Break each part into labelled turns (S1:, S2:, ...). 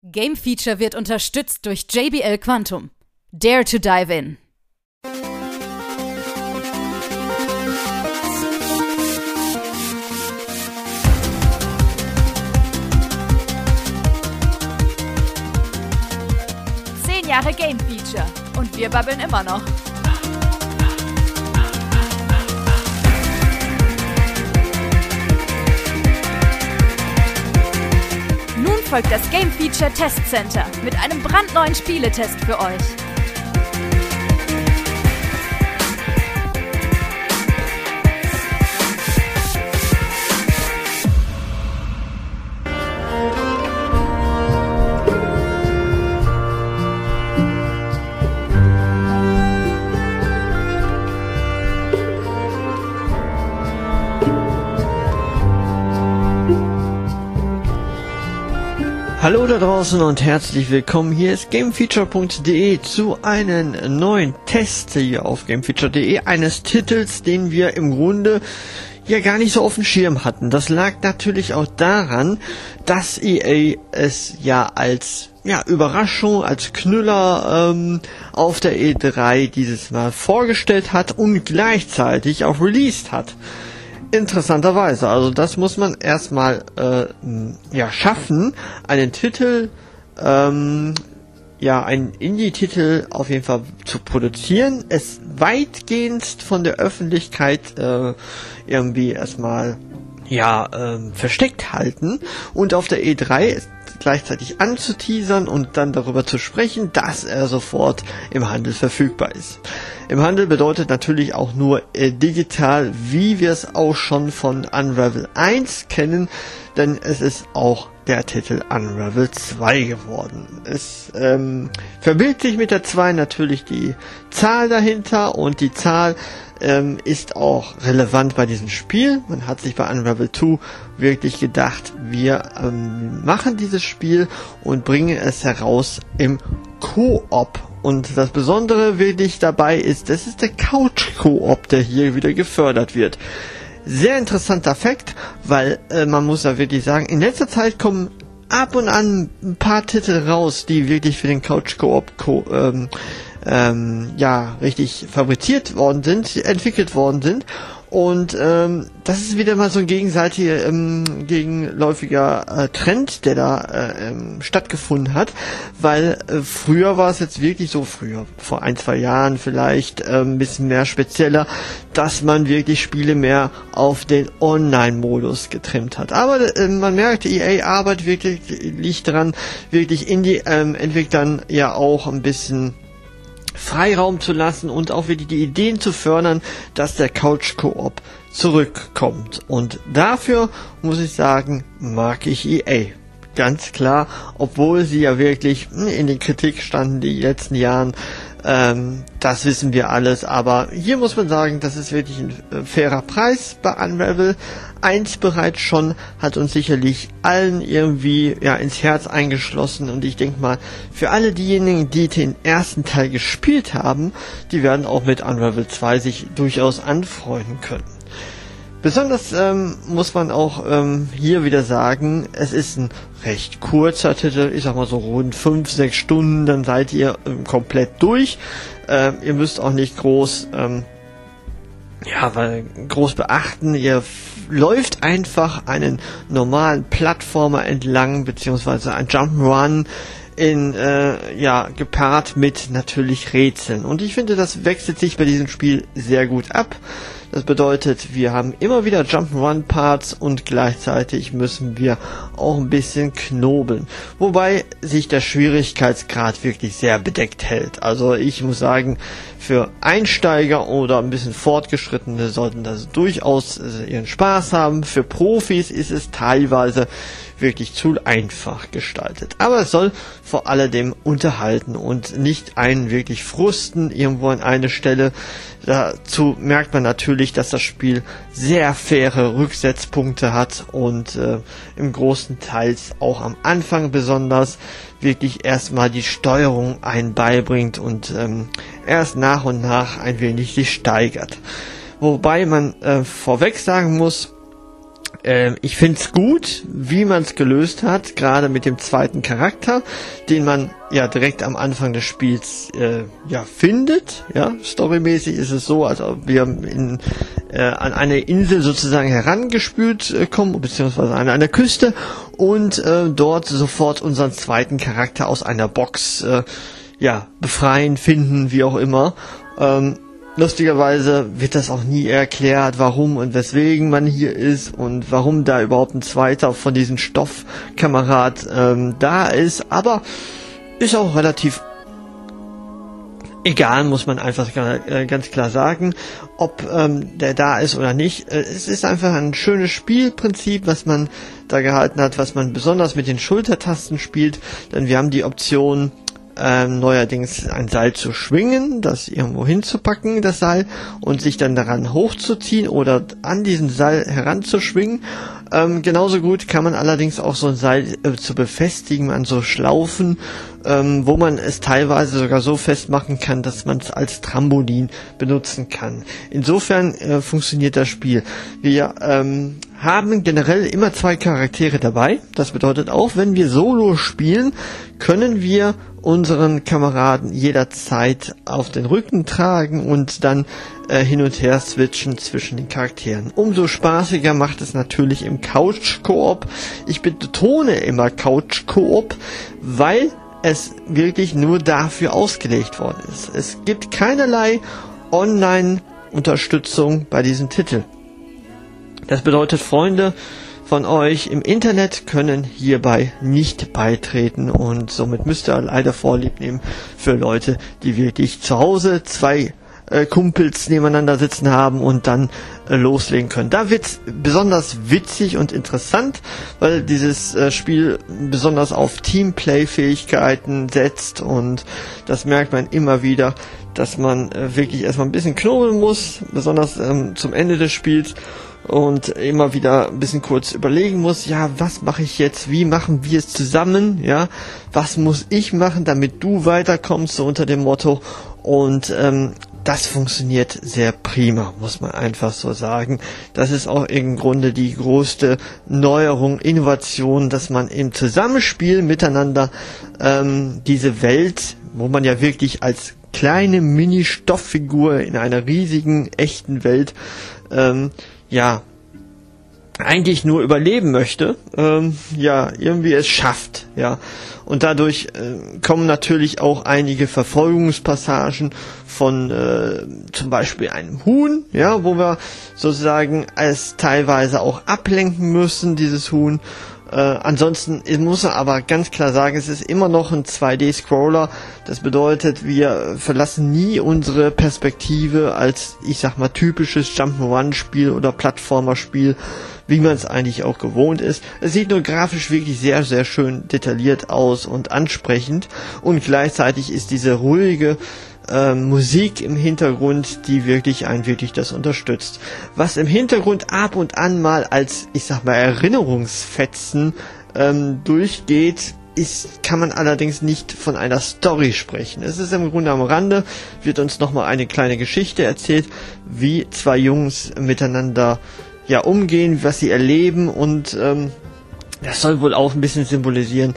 S1: Game Feature wird unterstützt durch JBL Quantum. Dare to dive in.
S2: Jahre Game Feature und wir babbeln immer noch. Nun folgt das Game Feature Test Center mit einem brandneuen Spieletest für euch.
S3: Hallo da draußen und herzlich willkommen. Hier ist GameFeature.de zu einem neuen Test hier auf GameFeature.de eines Titels, den wir im Grunde ja gar nicht so auf dem Schirm hatten. Das lag natürlich auch daran, dass EA es ja als Überraschung, als Knüller auf der E3 dieses Mal vorgestellt hat und gleichzeitig auch released hat. Interessanterweise, also das muss man erstmal schaffen, einen Titel, einen Indie-Titel auf jeden Fall zu produzieren, es weitgehend von der Öffentlichkeit irgendwie erstmal versteckt halten und auf der E3 gleichzeitig anzuteasern und dann darüber zu sprechen, dass er sofort im Handel verfügbar ist. Im Handel bedeutet natürlich auch nur digital, wie wir es auch schon von Unravel 1 kennen, denn es ist auch der Titel Unravel 2 geworden. Es verbirgt sich mit der 2 natürlich die Zahl dahinter und die Zahl ist auch relevant bei diesem Spiel. Man hat sich bei Unravel 2 wirklich gedacht, wir machen dieses Spiel und bringen es heraus im Koop. Und das Besondere wirklich dabei ist, das ist der Couch-Koop, der hier wieder gefördert wird. Sehr interessanter Fakt, weil man muss da wirklich sagen, in letzter Zeit kommen ab und an ein paar Titel raus, die wirklich für den Couch-Koop richtig fabriziert worden sind, entwickelt worden sind. Und das ist wieder mal so ein gegenseitiger, gegenläufiger Trend, der da stattgefunden hat, weil früher war es jetzt wirklich so, vor 1-2 Jahren vielleicht ein bisschen mehr spezieller, dass man wirklich Spiele mehr auf den Online-Modus getrimmt hat. Aber man merkt, EA arbeitet wirklich dran, wirklich Indie-Entwicklern ja auch ein bisschen Freiraum zu lassen und auch wirklich die Ideen zu fördern, dass der Couch-Koop zurückkommt. Und dafür muss ich sagen, mag ich EA. Ganz klar, obwohl sie ja wirklich in den Kritik standen die letzten Jahren, das wissen wir alles, aber hier muss man sagen, das ist wirklich ein fairer Preis bei Unravel 1 bereits schon, hat uns sicherlich allen irgendwie ins Herz eingeschlossen und ich denke mal, für alle diejenigen, die den ersten Teil gespielt haben, die werden auch mit Unravel 2 sich durchaus anfreunden können. Besonders muss man auch hier wieder sagen, es ist ein recht kurzer Titel, ich sag mal so rund 5-6 Stunden, dann seid ihr komplett durch. Ihr müsst auch nicht groß beachten, ihr läuft einfach einen normalen Plattformer entlang, beziehungsweise ein Jump'n'Run gepaart mit natürlich Rätseln. Und ich finde, das wechselt sich bei diesem Spiel sehr gut ab. Das bedeutet, wir haben immer wieder Jump'n'Run-Parts und gleichzeitig müssen wir auch ein bisschen knobeln. Wobei sich der Schwierigkeitsgrad wirklich sehr bedeckt hält. Also ich muss sagen, für Einsteiger oder ein bisschen Fortgeschrittene sollten das durchaus ihren Spaß haben. Für Profis ist es teilweise wirklich zu einfach gestaltet. Aber es soll vor alledem unterhalten und nicht einen wirklich frusten irgendwo an eine Stelle. Dazu merkt man natürlich, dass das Spiel sehr faire Rücksetzpunkte hat und im großen Teils auch am Anfang besonders wirklich erstmal die Steuerung einen beibringt und erst nach und nach ein wenig sich steigert. Wobei man vorweg sagen muss, Ich find's gut, wie man es gelöst hat, gerade mit dem zweiten Charakter, den man ja direkt am Anfang des Spiels findet. Ja, storymäßig ist es so, als ob wir an eine Insel sozusagen herangespült kommen, beziehungsweise an einer Küste und dort sofort unseren zweiten Charakter aus einer Box befreien, finden, wie auch immer. Lustigerweise wird das auch nie erklärt, warum und weswegen man hier ist und warum da überhaupt ein zweiter von diesen Stoffkamerad da ist, aber ist auch relativ egal, muss man einfach ganz klar sagen, ob der da ist oder nicht. Es ist einfach ein schönes Spielprinzip, was man da gehalten hat, was man besonders mit den Schultertasten spielt, denn wir haben die Option, neuerdings ein Seil zu schwingen, das irgendwo hinzupacken, das Seil, und sich dann daran hochzuziehen oder an diesen Seil heranzuschwingen. Genauso gut kann man allerdings auch so ein Seil zu befestigen an so Schlaufen, wo man es teilweise sogar so festmachen kann, dass man es als Trampolin benutzen kann. Insofern funktioniert das Spiel. Wir haben generell immer 2 Charaktere dabei. Das bedeutet auch, wenn wir Solo spielen, können wir unseren Kameraden jederzeit auf den Rücken tragen und dann hin und her switchen zwischen den Charakteren. Umso spaßiger macht es natürlich im Couch-Koop. Ich betone immer Couch-Koop, weil es wirklich nur dafür ausgelegt worden ist. Es gibt keinerlei Online-Unterstützung bei diesem Titel. Das bedeutet, Freunde von euch im Internet können hierbei nicht beitreten und somit müsst ihr leider Vorlieb nehmen für Leute, die wirklich zu Hause 2 Kumpels nebeneinander sitzen haben und dann loslegen können. Da wird's besonders witzig und interessant, weil dieses Spiel besonders auf Teamplay-Fähigkeiten setzt und das merkt man immer wieder, dass man wirklich erstmal ein bisschen knobeln muss, besonders zum Ende des Spiels. Und immer wieder ein bisschen kurz überlegen muss, ja, was mache ich jetzt, wie machen wir es zusammen, ja, was muss ich machen, damit du weiterkommst, so unter dem Motto. Und das funktioniert sehr prima, muss man einfach so sagen. Das ist auch im Grunde die größte Neuerung, Innovation, dass man im Zusammenspiel miteinander diese Welt, wo man ja wirklich als kleine Mini-Stofffigur in einer riesigen, echten Welt eigentlich nur überleben möchte, irgendwie es schafft, ja. Und dadurch kommen natürlich auch einige Verfolgungspassagen von zum Beispiel einem Huhn, ja, wo wir sozusagen es teilweise auch ablenken müssen, dieses Huhn. Ansonsten muss man aber ganz klar sagen, es ist immer noch ein 2D-Scroller. Das bedeutet, wir verlassen nie unsere Perspektive als, ich sag mal, typisches Jump'n'Run-Spiel oder Plattformer-Spiel, wie man es eigentlich auch gewohnt ist. Es sieht nur grafisch wirklich sehr, sehr schön detailliert aus und ansprechend. Und gleichzeitig ist diese ruhige Musik im Hintergrund, die wirklich das unterstützt. Was im Hintergrund ab und an mal als, ich sag mal, Erinnerungsfetzen durchgeht, kann man allerdings nicht von einer Story sprechen. Es ist im Grunde am Rande, wird uns nochmal eine kleine Geschichte erzählt, wie 2 Jungs miteinander umgehen, was sie erleben, und das soll wohl auch ein bisschen symbolisieren,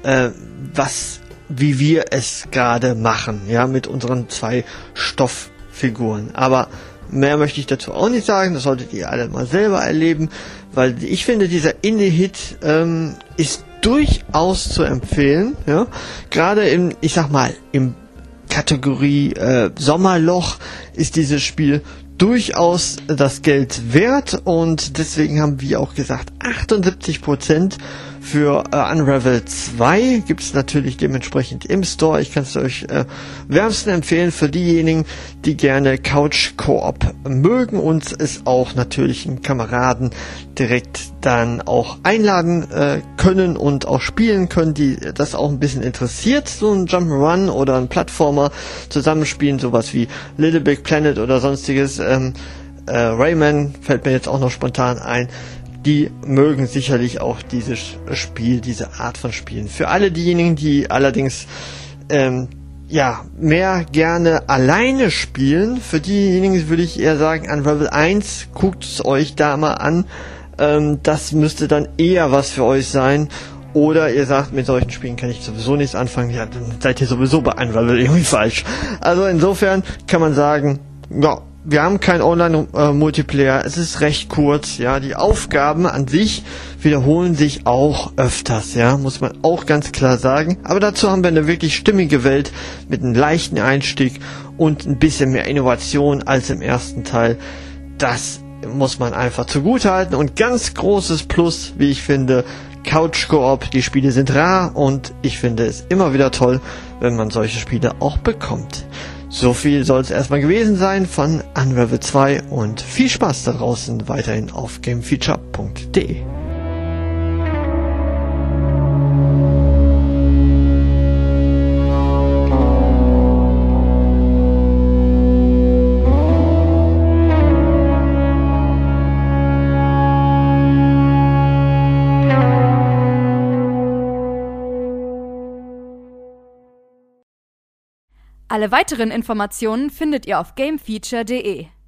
S3: wie wir es gerade machen, ja, mit unseren 2 Stofffiguren. Aber mehr möchte ich dazu auch nicht sagen, das solltet ihr alle mal selber erleben, weil ich finde, dieser Indie-Hit ist durchaus zu empfehlen, ja, gerade im Kategorie Sommerloch ist dieses Spiel durchaus das Geld wert, und deswegen haben wir auch gesagt, 78% für Unravel 2 gibt es natürlich dementsprechend im Store. Ich kann es euch wärmsten empfehlen für diejenigen, die gerne Couch-Koop mögen und es auch natürlich einen Kameraden direkt dann auch einladen können und auch spielen können, die das auch ein bisschen interessiert, so ein Jump'n'Run oder ein Plattformer zusammenspielen, sowas wie Little Big Planet oder sonstiges. Rayman fällt mir jetzt auch noch spontan ein. Die mögen sicherlich auch dieses Spiel, diese Art von Spielen. Für alle diejenigen, die allerdings mehr gerne alleine spielen, für diejenigen würde ich eher sagen, Unravel 1, guckt es euch da mal an. Das müsste dann eher was für euch sein. Oder ihr sagt, mit solchen Spielen kann ich sowieso nichts anfangen. Ja, dann seid ihr sowieso bei Unravel irgendwie falsch. Also insofern kann man sagen, ja, wir haben keinen Online-Multiplayer. Es ist recht kurz, ja. Die Aufgaben an sich wiederholen sich auch öfters, ja. Muss man auch ganz klar sagen. Aber dazu haben wir eine wirklich stimmige Welt mit einem leichten Einstieg und ein bisschen mehr Innovation als im ersten Teil. Das muss man einfach zugutehalten. Und ganz großes Plus, wie ich finde, Couch Koop, die Spiele sind rar und ich finde es immer wieder toll, wenn man solche Spiele auch bekommt. So viel soll es erstmal gewesen sein von Unravel 2 und viel Spaß da draußen weiterhin auf gamefeature.de.
S2: Alle weiteren Informationen findet ihr auf gamefeature.de.